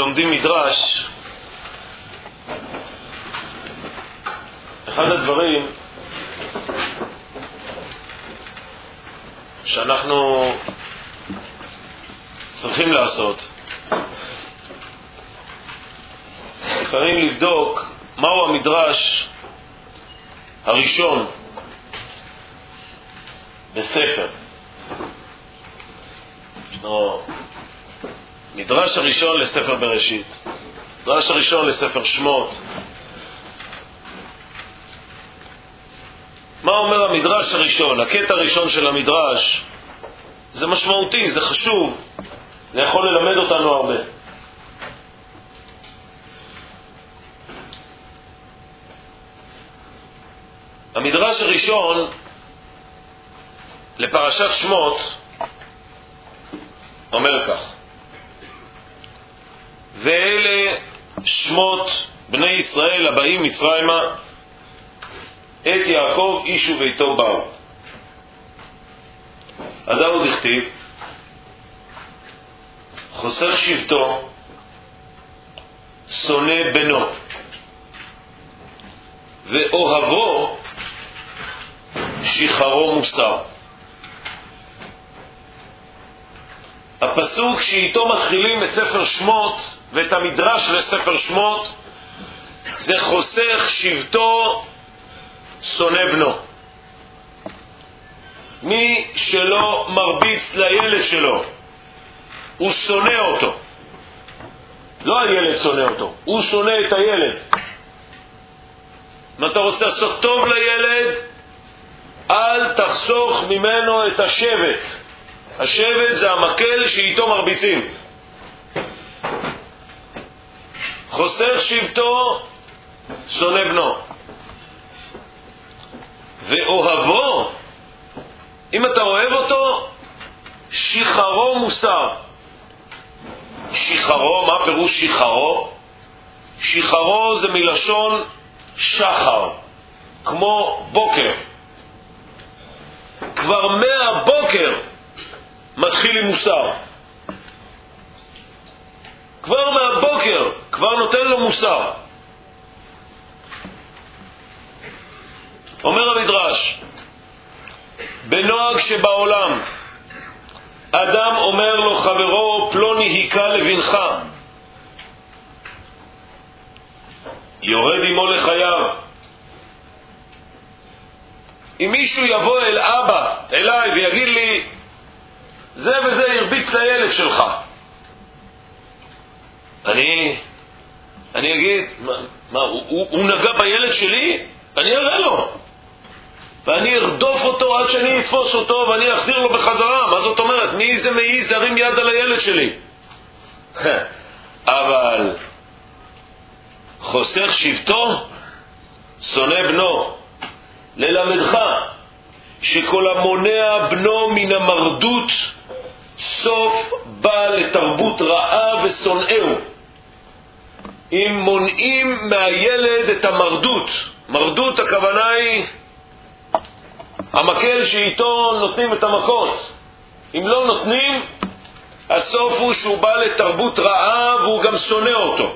לומדים מדרש, אחד הדברים שאנחנו צריכים לעשות, לפעמים לבדוק מהו המדרש הראשון בספר. ישנו מדרש הראשון לספר בראשית, מדרש הראשון לספר שמות. מה אומר המדרש הראשון? הקטע הראשון של המדרש זה משמעותי, זה חשוב, זה יכול ללמד אותנו הרבה. המדרש הראשון לפרשת שמות אומר כך: ואלה שמות בני ישראל הבאים מצרימה, את יעקב איש וביתו באו. הדאו דכתיב חוסר שבטו, שונא בנו, ואוהבו שחרו מוסר. הפסוק שאיתו מתחילים את ספר שמות ואת המדרש לספר שמות זה חוסך שבטו, שונא בנו. מי שלא מרביץ לילד שלו הוא שונא אותו. לא הילד שונא אותו, הוא שונא את הילד. אם אתה רוצה לעשות טוב לילד, אל תחסוך ממנו את השבט. השבט זה המקל שאיתו מרביצים. חוסך שבטו, שונא בנו. ואוהבו, אם אתה אוהב אותו, שחרו מוסר. שחרו, מה פירוש שחרו? שחרו זה מלשון שחר, כמו בוקר. כבר מהבוקר מתחיל עם מוסר. כבר מהבוקר כבר נותן לו מוסר. אומר המדרש, בנוהג שבעולם אדם אומר לו חברו פלוני היכה לבנך, יורד עמו לחייו. אם מישהו יבוא אל אבא, אליי, ויגיד לי זה וזה ירביץ לילד שלך, אני אגיד מה הוא נגע בילד שלי? אני אראה לו ואני ארדוף אותו עד שאני אתפוס אותו ואני אחזיר לו בחזרה. מה זאת אומרת? מי זה מעיז להרים יד על הילד שלי? אבל חוסך שבטו, שונא בנו. ללמדך שכל המונע בנו מן המרדות סוף בא לתרבות רעה ושונאהו. אם מונעים מהילד את המרדות, מרדות הכוונה היא המקל שאיתו נותנים את המכות. אם לא נותנים, הסוף הוא שהוא בא לתרבות רעה והוא גם שונא אותו.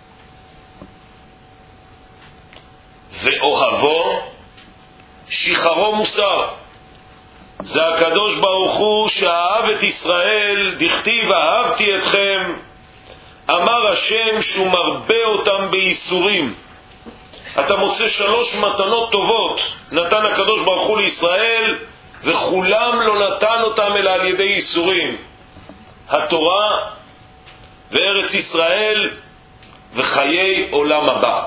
ואוהבו שחרו מוסר. זה הקדוש ברוך הוא שאהב את ישראל, דכתיב אהבתי אתכם, אמר השם שהוא מרבה אותם בייסורים. אתה מוצא 3 מתנות טובות נתן הקדוש ברוך הוא לישראל, וכולם לא נתן אותם אלא על ידי ייסורים: התורה וארץ ישראל וחיי עולם הבא.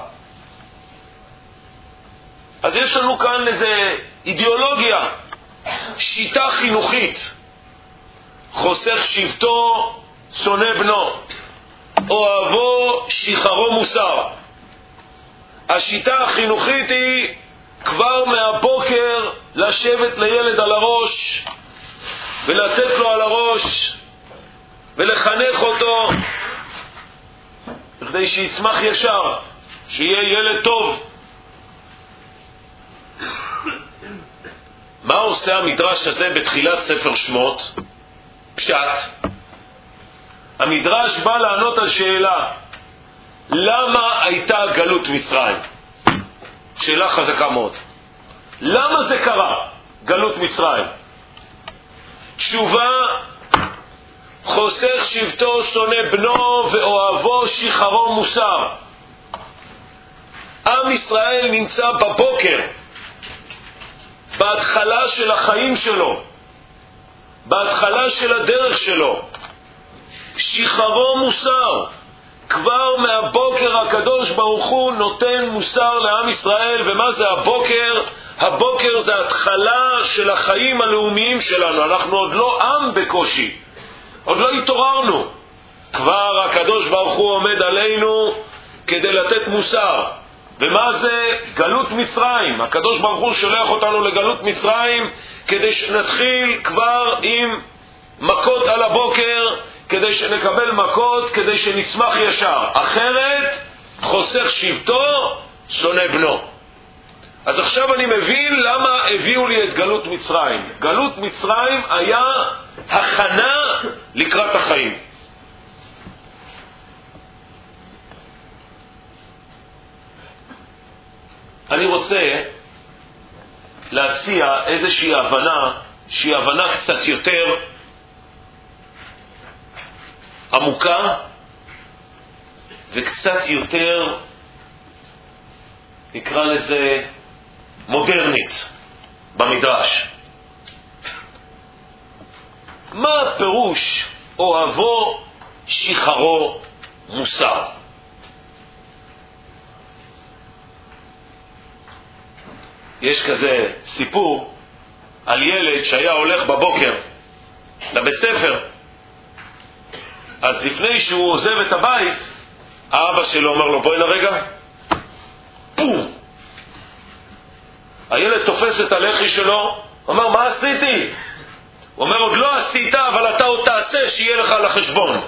אז יש לנו כאן איזה אידיאולוגיה, שיטה חינוכית: חוסך שבטו, שונא בנו, אוהבו שחרו מוסר. השיטה החינוכית היא כבר מהבוקר לשבת לילד על הראש ולתת לו על הראש ולחנך אותו כדי שיצמח ישר, שיהיה ילד טוב. מה עושה המדרש הזה בתחילת ספר שמות? פשט. המדרש בא לענות על שאלה, למה הייתה גלות מצרים? שאלה חזקה מאוד. למה זה קרה, גלות מצרים? תשובה, חוסך שבטו שונא בנו ואוהבו שחרו מוסר. עם ישראל נמצא בבוקר, בהתחלה של החיים שלו, בהתחלה של הדרך שלו. שחרו מוסר. כבר מהבוקר הקדוש ברוך הוא נותן מוסר לעם ישראל. ומה זה הבוקר? הבוקר זה התחלה של החיים הלאומיים שלנו. אנחנו עוד לא עם בקושי, עוד לא התעוררנו. כבר הקדוש ברוך הוא עומד עלינו כדי לתת מוסר. ומה זה גלות מצרים? הקדוש ברוך הוא שולח אותנו לגלות מצרים כדי שנתחיל כבר עם מכות על הבוקר, כדי שנקבל מכות, כדי שנצמח ישר. אחרת חוסך שבטו שונא בנו. אז עכשיו אני מבין למה הביאו לי את גלות מצרים. גלות מצרים היה הכנה לקראת החיים. אני רוצה להציע איזושהי הבנה שהיא הבנה קצת יותר עמוקה וקצת יותר, נקרא לזה, מודרנית במדרש. מה הפירוש אוהבו שחרו מוסר? יש כזה סיפור על ילד שהיה הולך בבוקר לבית ספר. אז לפני שהוא עוזב את הבית, האבא שלו אומר לו, בואי לרגע. פום! הילד תופס את הלחי שלו, אומר, מה עשיתי? הוא אומר, עוד לא עשית, אבל אתה עוד תעשה, שיהיה לך לחשבון.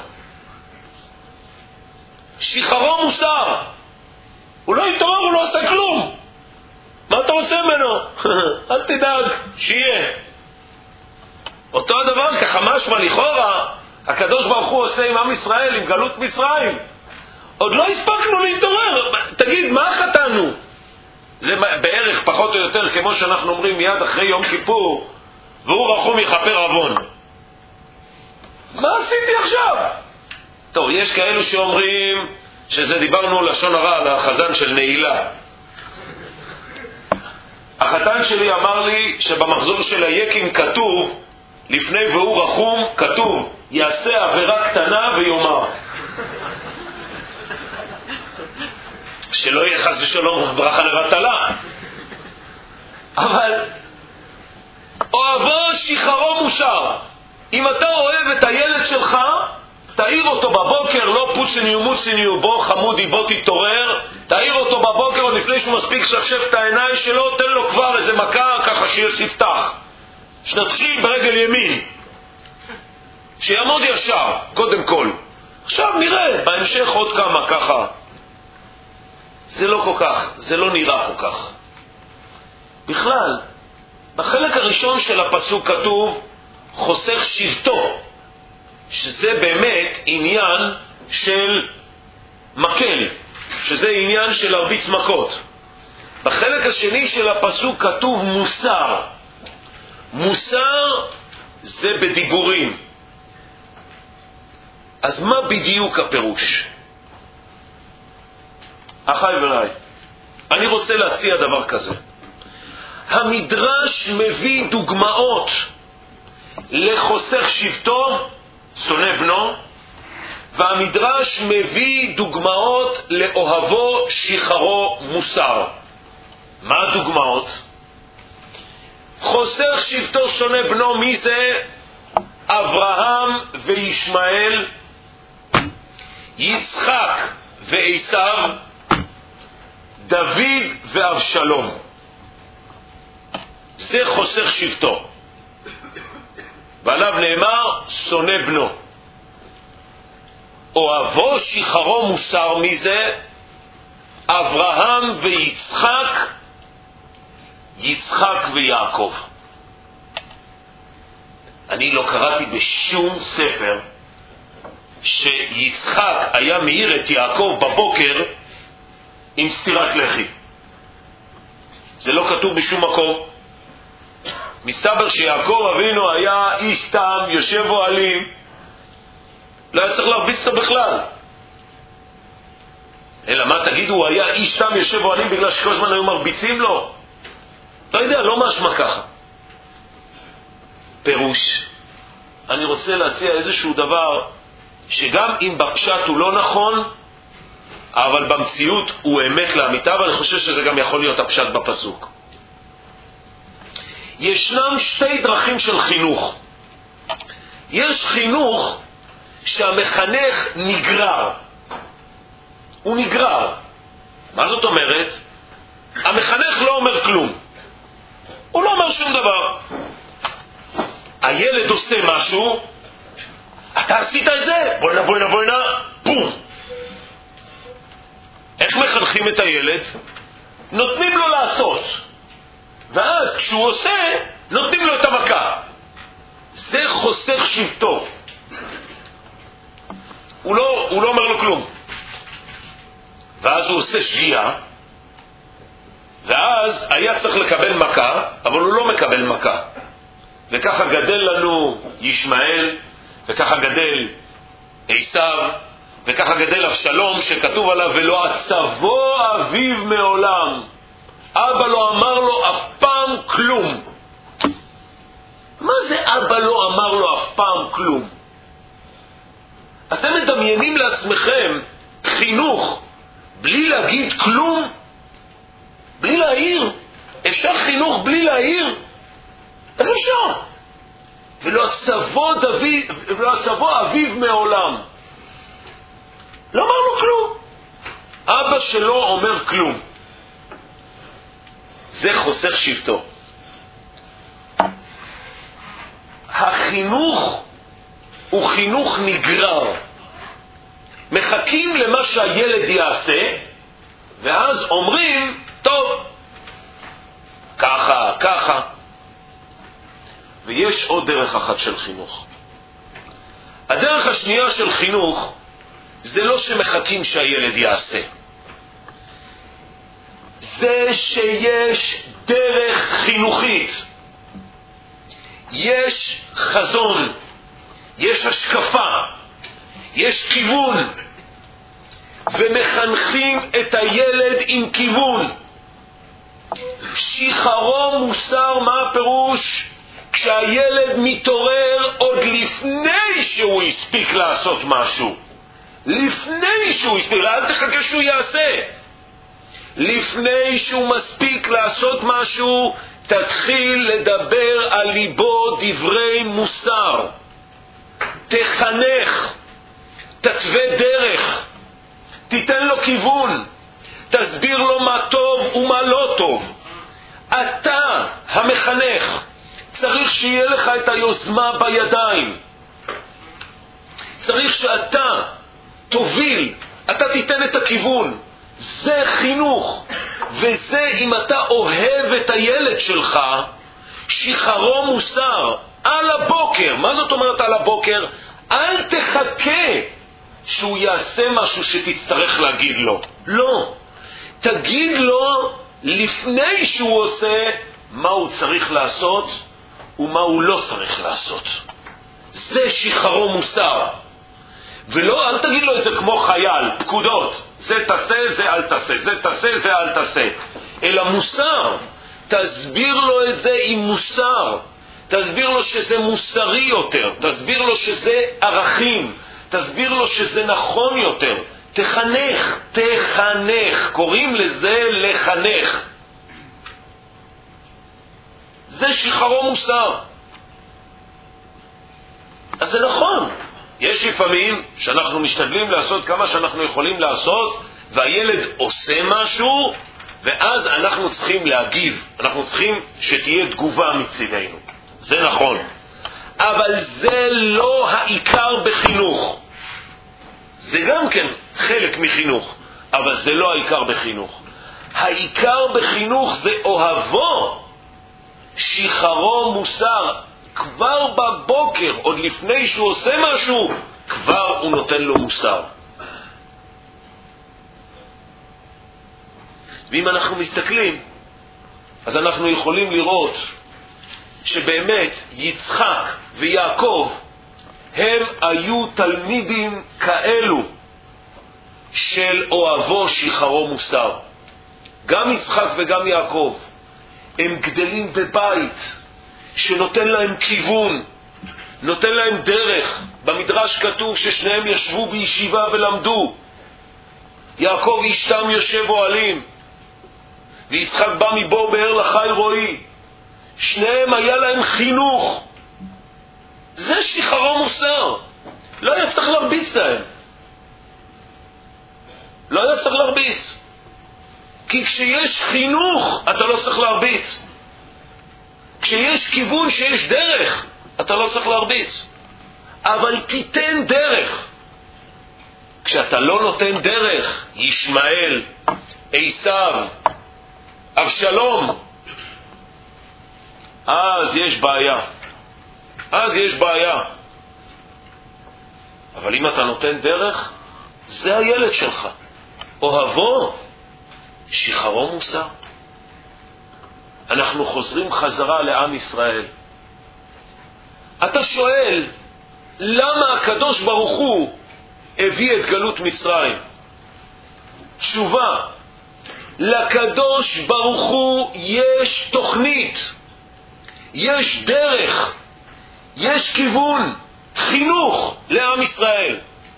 שחרו מוסר. הוא לא יתעורר, הוא לא עושה כלום. מה אתה עושה ממנו? אל תדאג, שיהיה. אותו הדבר, ככה משמע לכאורה, הקדוש ברוך הוא עושה עם עם ישראל, עם גלות מצרים. עוד לא הספקנו להתעורר. תגיד, מה חטאנו? זה בערך פחות או יותר כמו שאנחנו אומרים מיד אחרי יום כיפור, והוא רחום יכפר עוון. מה עשיתי עכשיו? טוב, יש כאלו שאומרים שזה דיברנו לשון הרע על החזן של נעילה. החתן שלי אמר לי שבמחזור של היקים כתוב, לפני והוא רחום, כתוב, יעשה עבירה קטנה ויאמר. שלא יהיה חס ושלום ברכה לבטלה. אבל אוהבו שחרו מוסר. אם אתה אוהב את הילד שלך, תעיר אותו בבוקר, לא פוצניו מוצניו, בוא חמודי בוא תתעורר, תעיר אותו בבוקר עוד לפני שהוא מספיק שפשף את העיניים שלו, תן לו כבר איזה מכה ככה שיפתח, שנתחיל ברגל ימין, שיעמוד ישר קודם כל. עכשיו נראה בהמשך עוד כמה ככה. זה לא כל כך, זה לא נראה כל כך בכלל. בחלק הראשון של הפסוק כתוב חוסך שבטו, שזה באמת עניין של מקל, שזה עניין של הרביץ מכות. בחלק השני של הפסוק כתוב מוסר. מוסר זה בדיבורים. אז מה בדיוק הפירוש? אחי ורעי, אני רוצה להציע דבר כזה. המדרש מביא דוגמאות לחוסך שבטו שונא בנו, והמדרש מביא דוגמאות לאוהבו שחרו מוסר. מה הדוגמאות? חוסך שבטו שונא בנו, מי זה? אברהם וישמעאל, יצחק ועשיו, דוד ואבשלום. זה חוסך שבטו, ועליו נאמר שונא בנו. אוהבו שחרו מוסר, מי זה? אברהם ויצחק, יצחק ויעקב. אני לא קראתי בשום ספר שיצחק היה מאיר את יעקב בבוקר עם סתירת לחי. זה לא כתוב בשום מקום. מסתבר שיעקב אבינו היה איש תם, יושב אוהלים, לא היה צריך להרביץ לו בכלל. אלא מה תגידו, הוא היה איש תם יושב אוהלים בגלל שכל הזמן היו מרביצים לו? לא יודע, לא משמע ככה. פירוש, אני רוצה להציע איזשהו דבר שגם אם בפשט הוא לא נכון, אבל במציאות הוא אמת לאמיתה, ואני חושב שזה גם יכול להיות הפשט בפסוק. ישנם שתי דרכים של חינוך. יש חינוך שהמחנך נגרר. הוא נגרר. מה זאת אומרת? המחנך לא אומר כלום. הוא לא אומר שום דבר. הילד עושה משהו, אתה עשית את זה, בואינה, בום. איך מחנכים את הילד? נותנים לו לעשות, ואז כשהוא עושה, נותנים לו את המכה. זה חוסך שבטו. הוא לא אומר לו כלום. ואז הוא עושה שגיאה, ואז היה צריך לקבל מכה, אבל הוא לא מקבל מכה. וככה גדל לנו ישמעאל, וככה גדל עשיו, וככה גדל אבשלום, שכתוב עליו ולא עצבו אביו מעולם. אבא לא אמר לו אף פעם כלום. מה זה אבא לא אמר לו אף פעם כלום? אתם מדמיינים לעצמכם חינוך בלי להגיד כלום? בלי להעיר? אפשר חינוך בלי להעיר? איך אפשר? ולא עצבו אביו מעולם. לא אמר לו כלום. אבא שלו אומר כלום. זה חוסך שבטו. החינוך הוא חינוך נגרר. מחכים למה שהילד יעשה, ואז אומרים, טוב, ככה. ויש עוד דרך אחת של חינוך. הדרך השנייה של חינוך, זה לא שמחכים שהילד יעשה. זה שיש דרך חינוכית. יש חזון, יש השקפה, יש כיוון, ומחנכים את הילד עם כיוון. שחרור מוסר, מה הפירוש? כשהילד מתעורר עוד לפני שהוא הספיק לעשות משהו. לפני שהוא הספיק, אל תחכה שהוא יעשה. לפני שהוא מספיק לעשות משהו, תתחיל לדבר על ליבו דברי מוסר. תחנך, תתווה דרך, תיתן לו כיוון, תסביר לו מה טוב ומה לא טוב. אתה המחנך, צריך שיהיה לך את היוזמה בידיים. צריך שאתה תוביל, אתה תיתן את הכיוון. זה חינוך. וזה אם אתה אוהב את הילד שלך, שחרור מוסר על הבוקר. מה זאת אומרת על הבוקר? אל תחכה שהוא יעשה משהו שתצטרך להגיד לו. לא. תגיד לו לפני שהוא עושה מה הוא צריך לעשות ומה הוא לא צריך לעשות. זה שחרור מוסר. ולא, אל תגיד לו את זה כמו חייל, פקודות. זה תעשה, זה אל תעשה, זה תעשה, זה אל תעשה. אלא מוסר. תסביר לו את זה עם מוסר. תסביר לו שזה מוסרי יותר. תסביר לו שזה ערכים. תסביר לו שזה נכון יותר. תחנך, תחנך. קוראים לזה לחנך. זה שחרור מוסר. אז זה נכון. יש לפעמים שאנחנו משתדלים לעשות כמה שאנחנו יכולים לעשות, והילד עושה משהו, ואז אנחנו צריכים להגיב. אנחנו צריכים שתהיה תגובה מצדנו. זה נכון. אבל זה לא העיקר בחינוך. זה גם כן חלק מחינוך, אבל זה לא העיקר בחינוך. העיקר בחינוך זה אוהבו, שחרור מוסר. כבר בבוקר, עוד לפני שהוא עושה משהו, כבר הוא נותן לו מוסר. ואם אנחנו מסתכלים, אז אנחנו יכולים לראות שבאמת יצחק ויעקב הם היו תלמידים כאלו של אוהבו שחרו מוסר. גם יצחק וגם יעקב הם גדלים בבית שנותן להם כיוון, נותן להם דרך. במדרש כתוב ששניהם ישבו בישיבה ולמדו. יעקב איש תם יושב אוהלים, ויצחק בא מבור באר לחי רועי. שניהם היה להם חינוך. זה שחרו מוסר. לא היה צריך להרביץ להם. לא היה צריך להרביץ. כי כשיש חינוך אתה לא צריך להרביץ. כשיש כיוון, שיש דרך, אתה לא צריך להרביץ. אבל תיתן דרך. כשאתה לא נותן דרך, ישמעאל, עשיו, אבשלום, אז יש בעיה. אז יש בעיה. אבל אם אתה נותן דרך, זה הילד שלך. אוהבו שחרו מוסר. אנחנו חוזרים חזרה לעם ישראל. אתה שואל, למה הקדוש ברוך הוא הביא את גלות מצרים? תשובה, לקדוש ברוך הוא יש תוכנית, יש דרך, יש כיוון, חינוך לעם ישראל.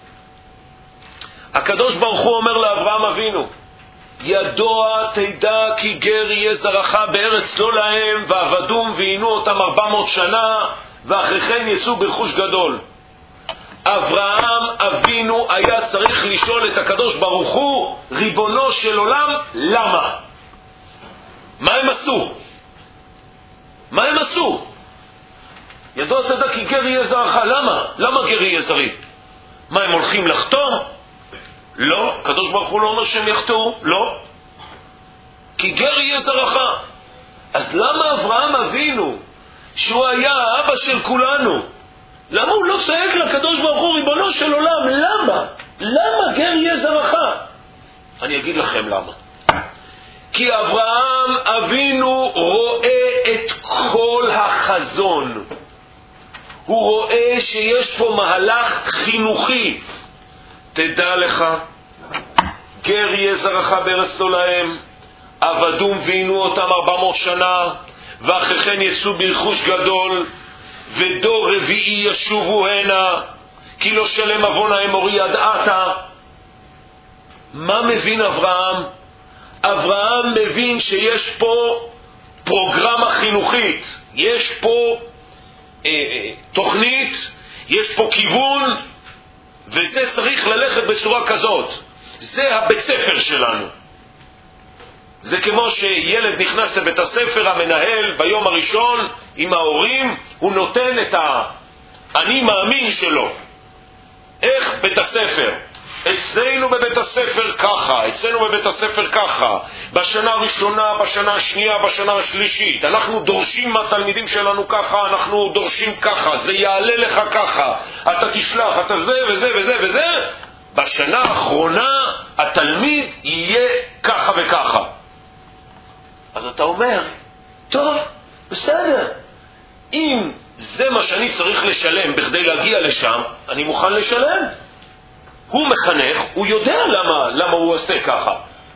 הקדוש ברוך הוא אומר לאברהם אבינו, ידוע תדע כי גר יהיה זרעך בארץ לא להם, ועבדום ועינו אותם 400 שנה, ואחרי כן יצאו ברכוש גדול. אברהם אבינו היה צריך לשאול את הקדוש ברוך הוא, ריבונו של עולם, למה? מה הם עשו? מה הם עשו? ידוע תדע כי גר יהיה זרעך. למה? למה גר יהיה זרעי? מה, הם הולכים לחטוא? לא. הקדוש ברוך הוא לא אומר שהם יחטאו. לא. כי גר יהיה זרעך. אז למה אברהם אבינו, שהוא היה האבא של כולנו, למה הוא לא צועק לקדוש ברוך הוא, ריבונו של עולם, למה? למה גר יהיה זרעך? אני אגיד לכם למה. כי אברהם אבינו רואה את כל החזון. הוא רואה שיש פה מהלך חינוכי. תדע לך, גר יהיה זרעך בארץ לא להם, עבדום ועינו אותם 400 שנה, ואחרי כן יצאו ברכוש גדול, ודור רביעי ישובו הנה, כי לא שלם עוון האמורי ידעת. מה מבין אברהם? אברהם מבין שיש פה פרוגרמה חינוכית, יש פה תוכנית, יש פה כיוון, וזה צריך ללכת בצורה כזאת. זה הבית ספר שלנו. זה כמו שילד נכנס לבית הספר, המנהל ביום הראשון עם ההורים, הוא נותן את אני מאמין שלו. איך בית הספר? אצלנו בבית הספר ככה, אצלנו בבית הספר ככה, בשנה הראשונה, בשנה השנייה, בשנה השלישית, אנחנו דורשים מהתלמידים שלנו ככה, אנחנו דורשים ככה, זה יעלה לך ככה, אתה תשלח, אתה זה וזה וזה וזה, בשנה האחרונה התלמיד יהיה ככה וככה. אז אתה אומר, טוב, בסדר, אם זה מה שאני צריך לשלם בכדי להגיע לשם, אני מוכן לשלם. הוא מחנך, הוא יודע למה הוא עושה ככה.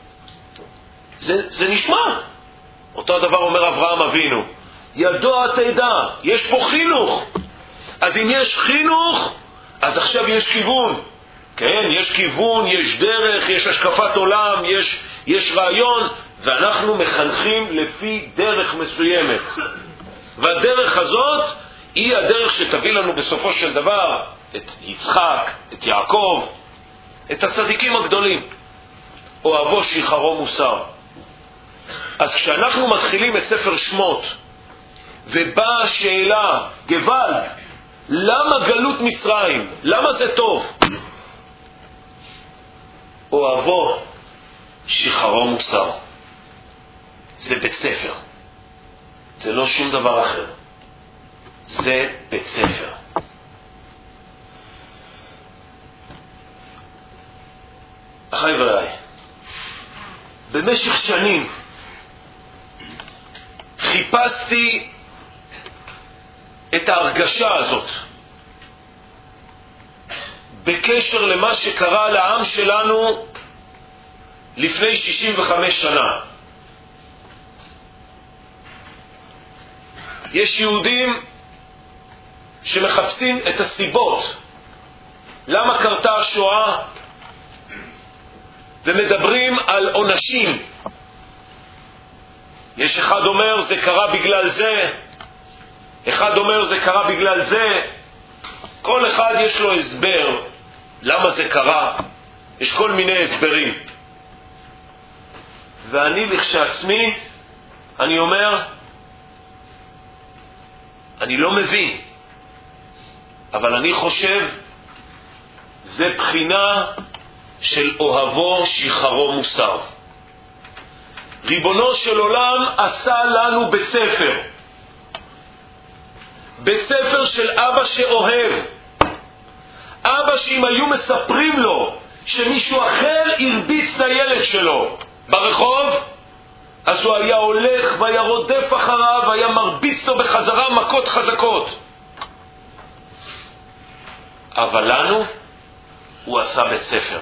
זה נשמע. אותו דבר אומר אברהם אבינו, ידוע תדע, יש פה חינוך. אז אם יש חינוך, אז עכשיו יש כיוון. כן, יש כיוון, יש דרך, יש השקפת עולם, יש רעיון, ואנחנו מחנכים לפי דרך מסוימת. והדרך הזאת היא הדרך שתביא לנו בסופו של דבר את יצחק, את יעקב, את הצדיקים הגדולים. אוהבו שחרו מוסר. אז כשאנחנו מתחילים את ספר שמות, ובאה השאלה, גוואלד, למה גלות מצרים? למה זה טוב? אוהבו שחרו מוסר. זה בית ספר. זה לא שום דבר אחר. זה בית ספר. אחי ורעי, במשך שנים חיפשתי את ההרגשה הזאת בקשר למה שקרה לעם שלנו לפני 65 שנה. יש יהודים שמחפשים את הסיבות למה קרתה השואה ומדברים על עונשים. יש אחד אומר זה קרה בגלל זה, אחד אומר זה קרה בגלל זה. כל אחד יש לו הסבר למה זה קרה, יש כל מיני הסברים. ואני לכשעצמי אני אומר אני לא מבין, אבל אני חושב זה בחינה של אוהבו שחרו מוסר. ריבונו של עולם עשה לנו בית ספר, בית ספר של אבא שאוהב, אבא שאם היו מספרים לו שמישהו אחר הרביץ לילד שלו ברחוב, אז הוא היה הולך והיה רודף אחריו והיה מרביץ לו בחזרה מכות חזקות. אבל לנו הוא עשה בית ספר.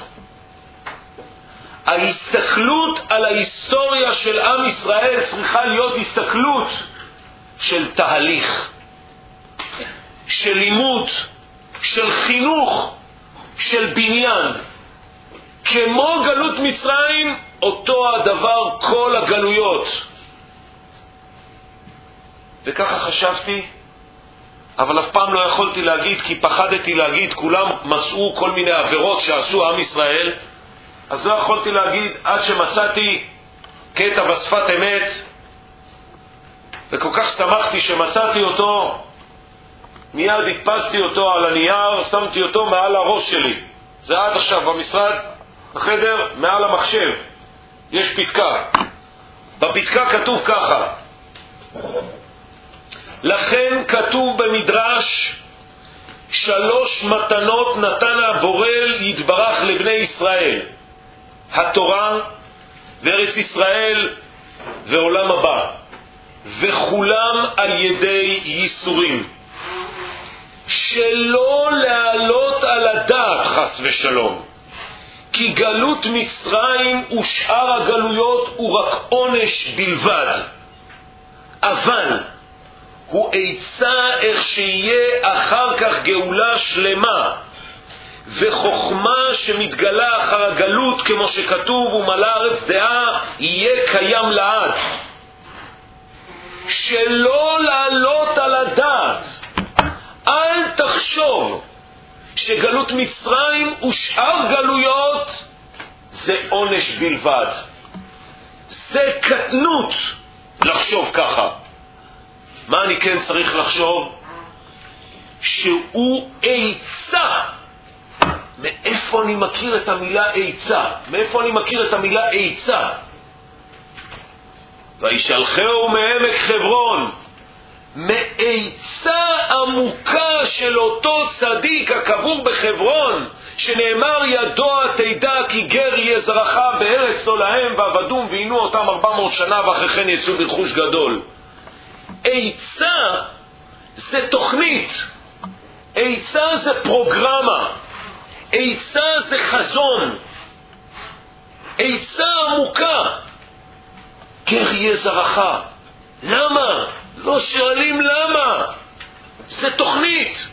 ההסתכלות על ההיסטוריה של עם ישראל צריכה להיות הסתכלות של תהליך, של לימוד, של חינוך, של בניין. כמו גלות מצרים, אותו הדבר כל הגלויות. וככה חשבתי, אבל אף פעם לא יכולתי להגיד, כי פחדתי להגיד, כולם מצאו כל מיני עבירות שעשו עם ישראל, אז לא יכולתי להגיד עד שמצאתי קטע בשפת אמת, וכל כך שמחתי שמצאתי אותו, מיד הדפסתי אותו על הנייר, שמתי אותו מעל הראש שלי. זה עד עכשיו במשרד, בחדר, מעל המחשב יש פתקה. בפתקה כתוב ככה: לכן כתוב במדרש 3 מתנות נתן הבורא יתברך לבני ישראל: התורה וארץ ישראל ועולם הבא, וכולם על ידי ייסורים, שלא להעלות על הדעת חס ושלום, כי גלות מצרים ושאר הגלויות הוא רק עונש בלבד, אבל הוא עצה איך שיהיה אחר כך גאולה שלמה וחוכמה שמתגלה אחר הגלות, כמו שכתוב ומלא הארץ דעה יהיה קיים לעד. שלא לעלות על הדעת, אל תחשוב שגלות מצרים ושאר גלויות זה עונש בלבד. זה קטנות לחשוב ככה. מה אני כן צריך לחשוב? שהוא עצה. מאיפה אני מכיר את המילה עצה? מאיפה אני מכיר את המילה עצה? וישלחהו מעמק חברון, מעצה עמוקה של אותו צדיק הקבור בחברון, שנאמר ידוע תדע כי גר יהיה זרעך בארץ לא להם, ועבדום ועינו אותם 400 שנה ואחרי כן יצאו ברכוש גדול. עצה זה תוכנית, עצה זה פרוגרמה, עצה זה חזון, עצה עמוקה. גר יהיה זרעך. למה? לא שואלים למה. זה תוכנית.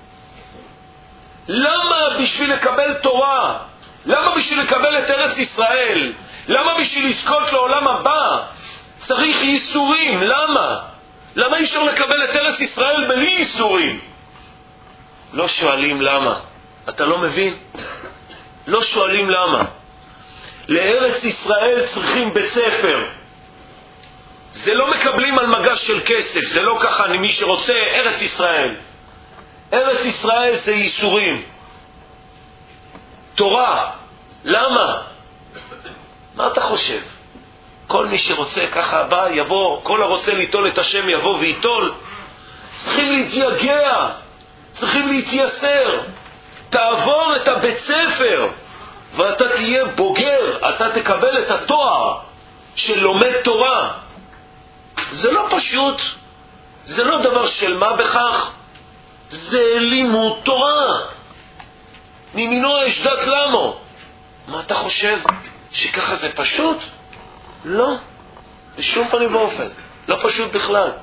למה בשביל לקבל תורה? למה בשביל לקבל את ארץ ישראל? למה בשביל לזכות לעולם הבא צריך ייסורים? למה? למה אי אפשר לקבל את ארץ ישראל בלי ייסורים? לא שואלים למה. אתה לא מבין? לא שואלים למה. לארץ ישראל צריכים בית ספר. זה לא מקבלים על מגש של כסף, זה לא ככה. מי שרוצה ארץ ישראל, ארץ ישראל זה ייסורים. תורה, למה? מה אתה חושב? כל מי שרוצה ככה בא, יבוא, כל הרוצה ליטול את השם יבוא ויטול. צריכים להתייגע, צריכים להתייסר. תעבור את הבית ספר, ואתה תהיה בוגר, אתה תקבל את התואר של לומד תורה. זה לא פשוט, זה לא דבר של מה בכך, זה לימוד תורה. מימינו יש דת למו. מה אתה חושב? שככה זה פשוט? לא, בשום פנים ואופן, לא פשוט בכלל.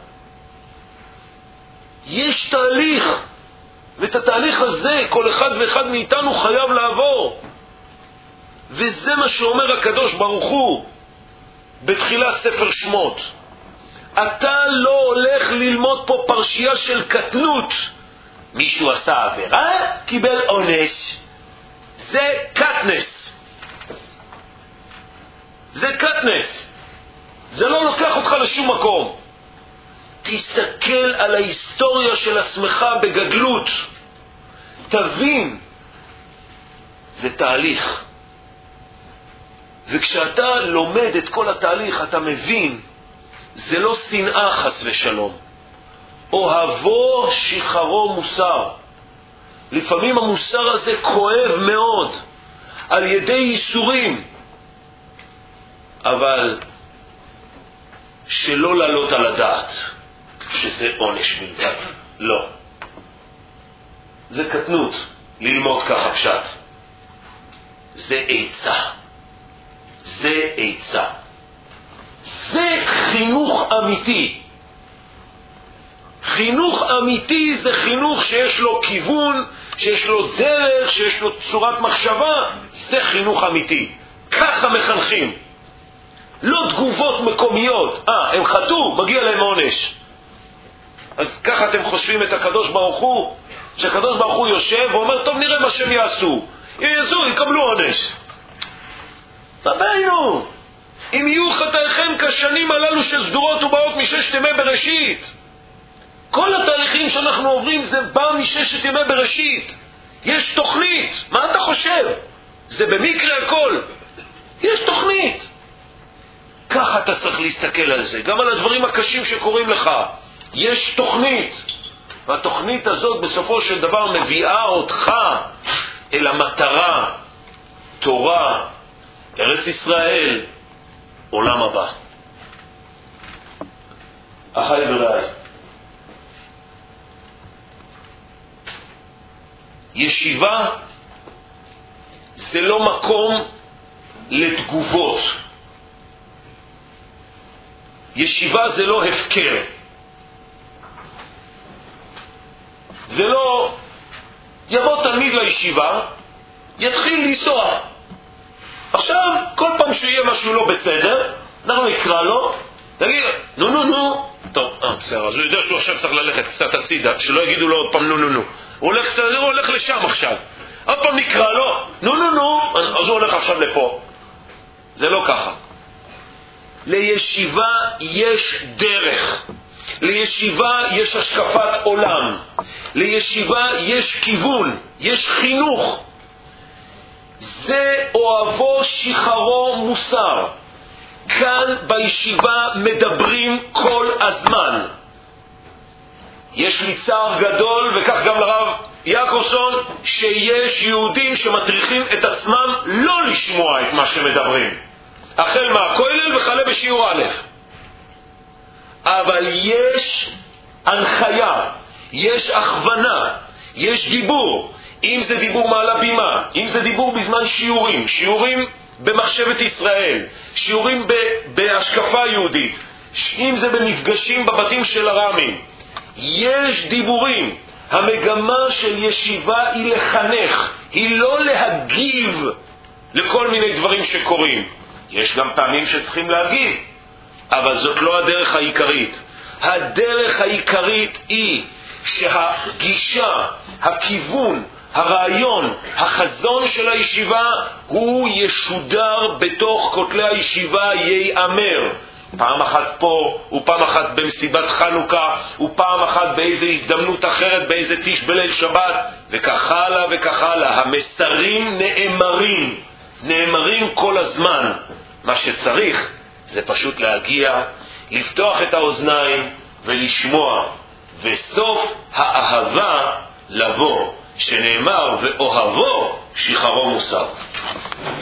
יש תהליך, ואת התהליך הזה כל אחד ואחד מאיתנו חייב לעבור. וזה מה שאומר הקדוש ברוך הוא בתחילת ספר שמות. אתה לא הולך ללמוד פה פרשייה של קטנות. מישהו עשה עבירה, קיבל עונש. זה קטנס. זה קטנס. זה לא לוקח אותך לשום מקום. תסתכל על ההיסטוריה של עצמך בגדלות. תבין. זה תהליך. וכשאתה לומד את כל התהליך, אתה מבין, זה לא שנאה חס ושלום. אוהבו שחרו מוסר. לפעמים המוסר הזה כואב מאוד, על ידי ייסורים. אבל שלא לעלות על הדעת שזה עונש בלבד. לא. זה קטנות ללמוד ככה פשט. זה עצה. זה עצה. זה חינוך אמיתי. חינוך אמיתי זה חינוך שיש לו כיוון, שיש לו דרך, שיש לו צורת מחשבה. זה חינוך אמיתי. ככה מחנכים. לא תגובות מקומיות. הם חטאו, מגיע להם עונש. אז ככה אתם חושבים את הקדוש ברוך הוא? שהקדוש ברוך הוא יושב ואומר, טוב נראה מה שהם יעשו. יעשו, יקבלו עונש. רבנו, אם יהיו חטאיכם כשנים הללו שסדורות ובאות מששת ימי בראשית. כל התהליכים שאנחנו עוברים זה בא מששת ימי בראשית. יש תוכנית. מה אתה חושב? זה במקרה הכל. יש תוכנית. ככה אתה צריך להסתכל על זה. גם על הדברים הקשים שקורים לך. יש תוכנית. והתוכנית הזאת בסופו של דבר מביאה אותך אל המטרה. תורה, ארץ ישראל, עולם הבא. אחי ורעי, ישיבה זה לא מקום לתגובות. ישיבה זה לא הפקר. זה לא יבוא תלמיד לישיבה, יתחיל לנסוע. עכשיו, כל פעם שיהיה משהו לא בסדר, אנחנו נקרא לו, נגיד, נו. טוב, בסדר, אז הוא יודע שהוא עכשיו צריך ללכת קצת הצידה, שלא יגידו לו עוד פעם נו. הוא הולך לשם עכשיו. עוד פעם נקרא לו, נו, אז הוא הולך עכשיו לפה. זה לא ככה. לישיבה יש דרך. לישיבה יש השקפת עולם. לישיבה יש כיוון, יש חינוך. זה אוהבו שחרו מוסר. כאן בישיבה מדברים כל הזמן. יש לי צער גדול, וכך גם לרב יעקובסון, שיש יהודים שמטריחים את עצמם לא לשמוע את מה שמדברים. החל מהכולל וכלה בשיעור א'. אבל יש הנחיה, יש הכוונה, יש דיבור. אם זה דיבור מעל הבימה, אם זה דיבור בזמן שיעורים במחשבת ישראל, שיעורים בהשקפה יהודית, אם זה במפגשים בבתים של הרמים, יש דיבורים. המגמה של ישיבה היא לחנך, היא לא להגיב לכל מיני דברים שקורים. יש גם פעמים שצריכים להגיב, אבל זאת לא הדרך העיקרית. הדרך העיקרית היא שהגישה, הכיוון, הרעיון, החזון של הישיבה הוא ישודר בתוך כותלי הישיבה, ייאמר. פעם אחת פה, ופעם אחת במסיבת חנוכה, ופעם אחת באיזו הזדמנות אחרת, באיזה טיש בליל שבת, וכך הלאה וכך הלאה. המסרים נאמרים כל הזמן. מה שצריך זה פשוט להגיע, לפתוח את האוזניים ולשמוע, וסוף האהבה לבוא, שנאמר ואוהבו שחרו מוסר. לכם.